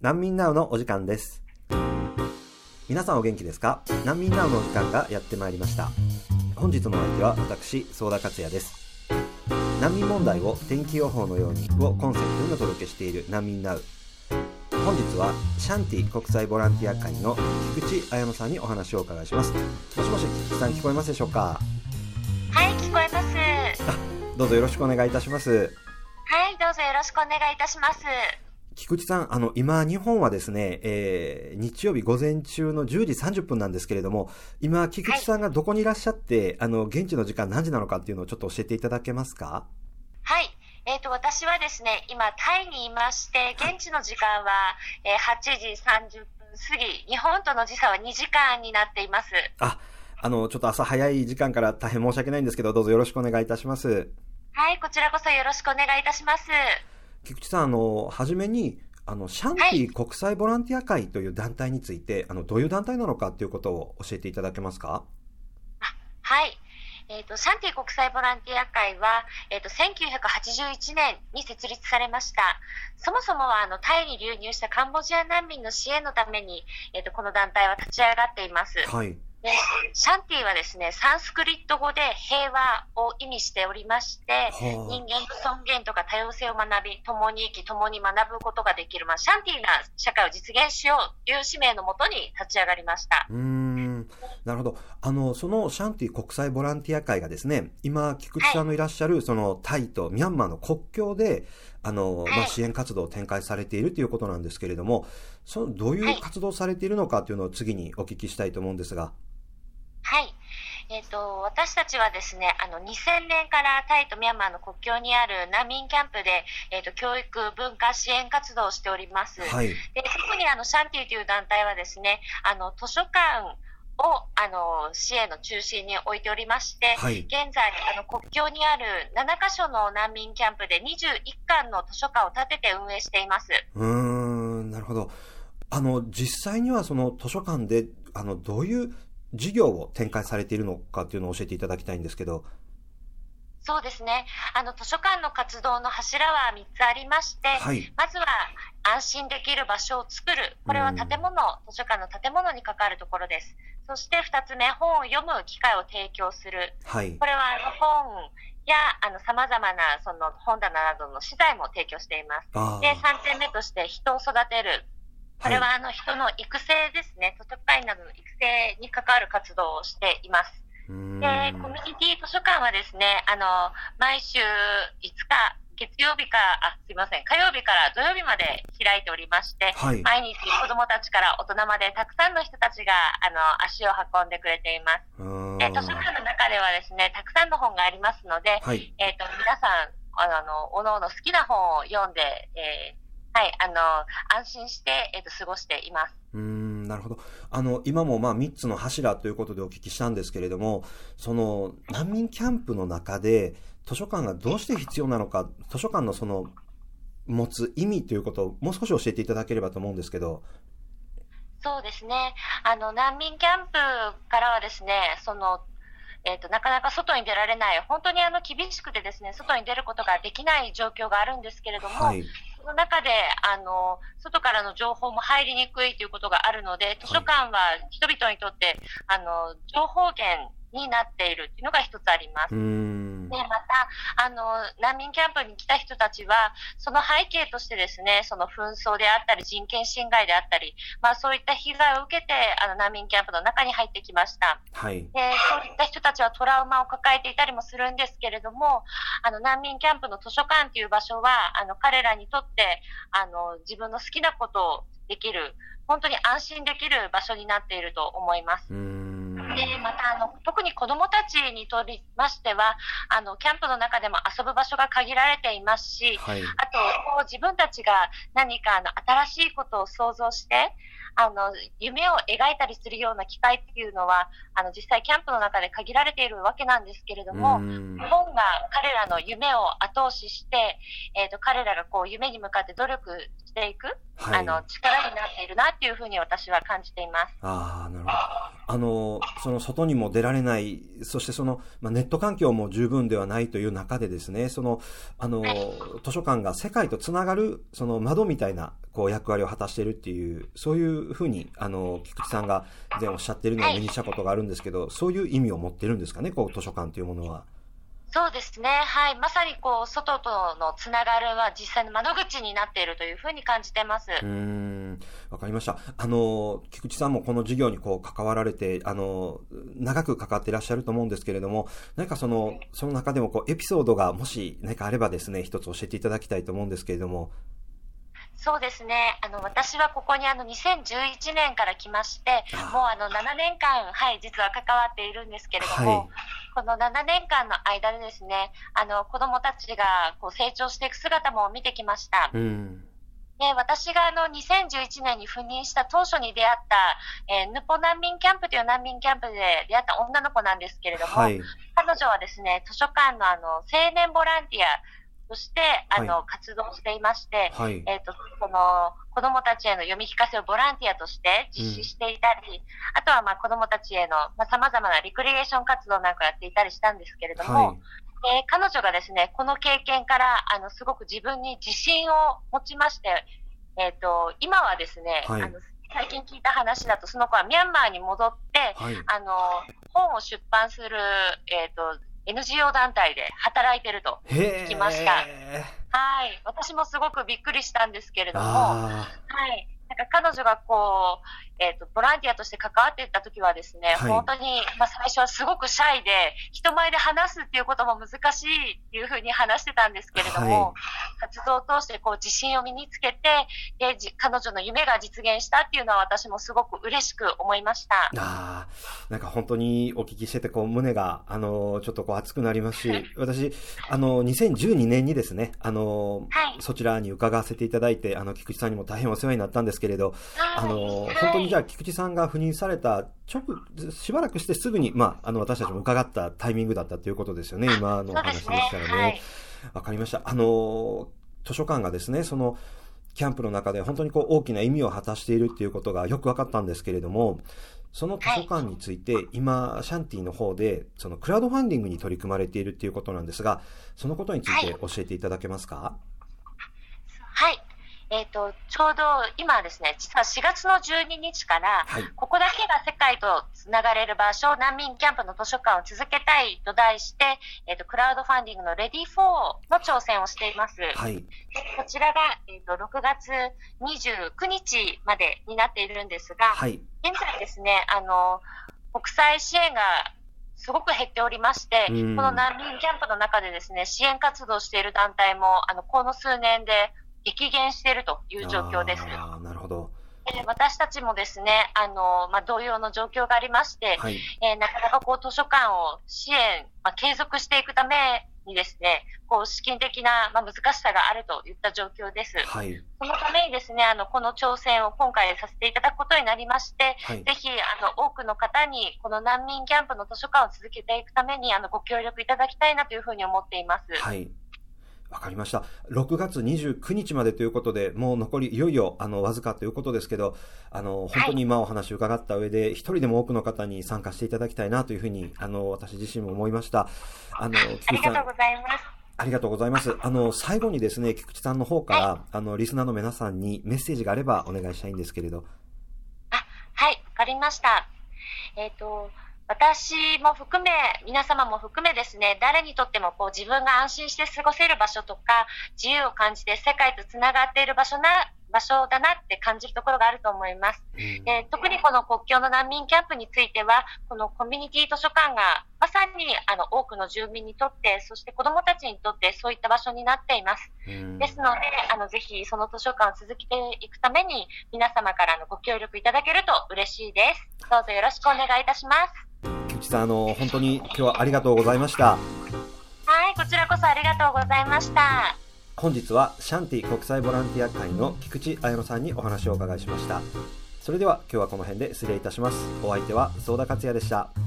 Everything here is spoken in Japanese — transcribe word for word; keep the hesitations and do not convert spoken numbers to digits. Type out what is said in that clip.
難民ナウのお時間です。皆さんお元気ですか？難民ナウのお時間がやってまいりました。本日のお相手は私、相田克也です。難民問題を天気予報のようにをコンセプトにお届けしている難民ナウ。本日はシャンティ国際ボランティア会の菊池彩乃さんにお話をお伺いします。もしもし菊池さん、聞こえますでしょうか？ はい、聞こえます。 あ、どうぞよろしくお願いいたします。 はい、どうぞよろしくお願いいたします。 菊池さん、あの今日本はですね、えー、日曜日午前中のじゅうじさんじゅっぷんなんですけれども、今菊池さんがどこにいらっしゃって、はい、あの現地の時間何時なのかっていうのをちょっと教えていただけますか？ はい、えーと、私はですね、今タイにいまして、現地の時間は、えー、はちじさんじゅっぷん過ぎ、日本との時差はにじかんになっています。 あ、あのちょっと朝早い時間から大変申し訳ないんですけど、どうぞよろしくお願いいたします。 はい、こちらこそよろしくお願いいたします。 菊池さん、あのはじめにあのシャンティ国際ボランティア会という団体について、はい、あのどういう団体なのかということを教えていただけますか？ あ、はい、えーと、シャンティ国際ボランティア会は、えーと、せんきゅうひゃくはちじゅういちねんに設立されました。そもそもはあのタイに流入したカンボジア難民の支援のために、えーと、この団体は立ち上がっています。 はい。 でシャンティはですね、サンスクリット語で平和を意味しておりまして、はあ、人間の尊厳とか多様性を学び、共に生き、共に学ぶことができる、まあ、シャンティーな社会を実現しようという使命のもとに立ち上がりました。 うーん、なるほど。あの、そのシャンティ国際ボランティア会がですね、今、菊池さんのいらっしゃる、はい、そのタイとミャンマーの国境で、あの、はい、まあ、支援活動を展開されているということなんですけれども、そのどういう活動をされているのかというのを次にお聞きしたいと思うんですが。 はい、えーと、私たちはですね、あのにせんねんからタイとミャンマーの国境にある難民キャンプで、えーと、教育文化支援活動をしております。はい、で特にあのシャンティという団体はですね、あの図書館をあの支援の中心に置いておりまして、はい、現在あの国境にあるななかしょの難民キャンプでにじゅういっかんの図書館を建てて運営しています。 うーん、なるほど。あの実際にはその図書館であのどういう事業を展開されているのかというのを教えていただきたいんですけど。 そうですね、あの図書館の活動の柱はみっつありまして、はい、まずは安心できる場所を作る、これは建物、図書館の建物に関わるところです。そしてふたつめ、本を読む機会を提供する、はい、これはあの本やさまざまなその本棚などの資材も提供しています。でさんてんめとして人を育てる、これはあの人の育成ですね、図書館などの育成に関わる活動をしています。で、コミュニティ図書館はですね、あの毎週いつか、月曜日から、あ、すいません、火曜日から土曜日まで開いておりまして、はい、毎日子どもたちから大人までたくさんの人たちがあの足を運んでくれています。で図書館の中ではですね、たくさんの本がありますので、はい、えーと、皆さんあのおのおの好きな本を読んで、えーはい、あの安心して、えーと、過ごしています。 うーん、なるほど。あの今もまあみっつの柱ということでお聞きしたんですけれども、その難民キャンプの中で図書館がどうして必要なのか、図書館のその持つ意味ということをもう少し教えていただければと思うんですけど。 そうですね、あの難民キャンプからはですね、そのえーと、なかなか外に出られない、本当にあの厳しくてですね、外に出ることができない状況があるんですけれども、はい、その中であの外からの情報も入りにくいということがあるので、図書館は人々にとって、はい、あの情報源になっているというのが一つあります。 うーん、 でまたあの難民キャンプに来た人たちは、その背景としてですね、その紛争であったり人権侵害であったり、まあ、そういった被害を受けてあの難民キャンプの中に入ってきました。はい、でそういった人たちはトラウマを抱えていたりもするんですけれども、あの難民キャンプの図書館という場所はあの彼らにとってあの自分の好きなことをできる、本当に安心できる場所になっていると思います。 うーん、 でまたあの特に子どもたちにとりましては、あのキャンプの中でも遊ぶ場所が限られていますし、はい、あとこう自分たちが何かあの新しいことを想像してあの夢を描いたりするような機会っていうのはあの実際キャンプの中で限られているわけなんですけれども、本が彼らの夢を後押しして、えーと、彼らがこう夢に向かって努力していく、はい、あの力になっているなっていうふうに私は感じています。 ああ、なるほど。あの、その外にも出られない、そしてその、まあ、ネット環境も十分ではないという中でですね、その、あの、はい、図書館が世界とつながる、その窓みたいな、こう役割を果たしているっていう、そういうふうに、あの、菊池さんが以前おっしゃっているのを目にしたことがあるんですけど、はい、そういう意味を持っているんですかね、こう図書館というものは。 そうですね。はい。まさにこう、外とのつながるは実際の窓口になっているというふうに感じてます。 うーん。わかりました。あの、菊池さんもこの事業にこう関わられて、あの、長く関わっていらっしゃると思うんですけれども、何かその、その中でもこう、エピソードがもし何かあればですね、一つ教えていただきたいと思うんですけれども。 そうですね。あの、私はここにあのにせんじゅういちねんから来まして、もうあのななねんかん、はい、実は関わっているんですけれども、はい、このななねんかんの間でですね、あの、子供たちがこう成長していく姿も見てきました。うん、で、私があのにせんじゅういちねんに赴任した当初に出会った、えー、ヌポ難民キャンプという難民キャンプで出会った女の子なんですけれども、はい、彼女はですね、図書館のあの、青年ボランティア、そして、あの、はい、活動していまして、はい、えっと、その、子供たちへの読み聞かせをボランティアとして実施していたり、うん、あとは、まあ、子供たちへの、まあ、様々なリクリエーション活動なんかやっていたりしたんですけれども、はい、えー、彼女がですね、この経験から、あの、すごく自分に自信を持ちまして、えっと、今はですね、はい、あの、最近聞いた話だと、その子はミャンマーに戻って、はい、あの、本を出版する、えっと、エヌジーオー 団体で働いてると聞きました。はい。私もすごくびっくりしたんですけれども、はい。なんか彼女がこう、えっと、ボランティアとして関わっていった時はですね、はい、本当に、まあ最初はすごくシャイで、人前で話すっていうことも難しいっていうふうに話してたんですけれども、はい、活動を通してこう自信を身につけて、で、彼女の夢が実現したっていうのは私もすごく嬉しく思いました。ああ、なんか本当にお聞きしてて、こう胸が、あの、ちょっとこう熱くなりますし、私、あの、にせんじゅうにねんにですね、あの、はい、そちらに伺わせていただいて、あの、菊池さんにも大変お世話になったんですけれど、あの、はい、本当にじゃあ菊池さんが赴任された直、しばらくしてすぐに、まあ、あの、私たちも伺ったタイミングだったということですよね、今のお話でしたらね。わ、ね、はい、かりました。あの、図書館がですね、その、キャンプの中で本当にこう大きな意味を果たしているっていうことがよく分かったんですけれども、その図書館について今、シャンティの方で、そのクラウドファンディングに取り組まれているっていうことなんですが、そのことについて教えていただけますか？ はい。えっと、ちょうど今ですね、実はしがつのじゅうににちから、はい、ここだけが世界とつながれる場所、難民キャンプの図書館を続けたいと題して、えっと、クラウドファンディングのレディフォーの挑戦をしています。はい、こちらが、えっと、ろくがつにじゅうくにちまでになっているんですが、はい、現在ですね、あの、国際支援がすごく減っておりまして、この難民キャンプの中でですね、支援活動している団体も、あの、この数年で激減しているという状況です。 ああ、なるほど。 私たちもですね、あの、まあ、同様の状況がありまして、はい、えー、なかなかこう図書館を支援、まあ、継続していくためにですね、こう資金的な、まあ、難しさがあるといった状況です。はい、そのためにですね、あの、この挑戦を今回させていただくことになりまして、はい、ぜひ、あの、多くの方にこの難民キャンプの図書館を続けていくために、あの、ご協力いただきたいなというふうに思っています。 はい。わかりました。ろくがつにじゅうくにちまでということで、もう残りいよいよあのわずかということですけど、あの本当に今お話を伺った上で、一人でも多くの方に参加していただきたいなというふうにあの私自身も思いました。 あのありがとうございます。 ありがとうございます。あの最後にですね、菊池さんの方から、はい、あのリスナーの皆さんにメッセージがあればお願いしたいんですけれど。 あ、はい、わかりました。えっと。私も含め、皆様も含めですね、誰にとってもこう自分が安心して過ごせる場所とか、自由を感じて世界とつながっている場所な、場所だなって感じるところがあると思います。で、特にこの国境の難民キャンプについては、このコミュニティ図書館がまさにあの多くの住民にとって、そして子どもたちにとってそういった場所になっています。ですので、あのぜひその図書館を続けていくために、皆様からのご協力いただけると嬉しいです。どうぞよろしくお願いいたします。 菊池さん、あの本当に今日はありがとうございました。 はい、こちらこそありがとうございました。 本日はシャンティ国際ボランティア会の菊池彩乃さんにお話をお伺いしました。それでは今日はこの辺で失礼いたします。お相手は相田克也でした。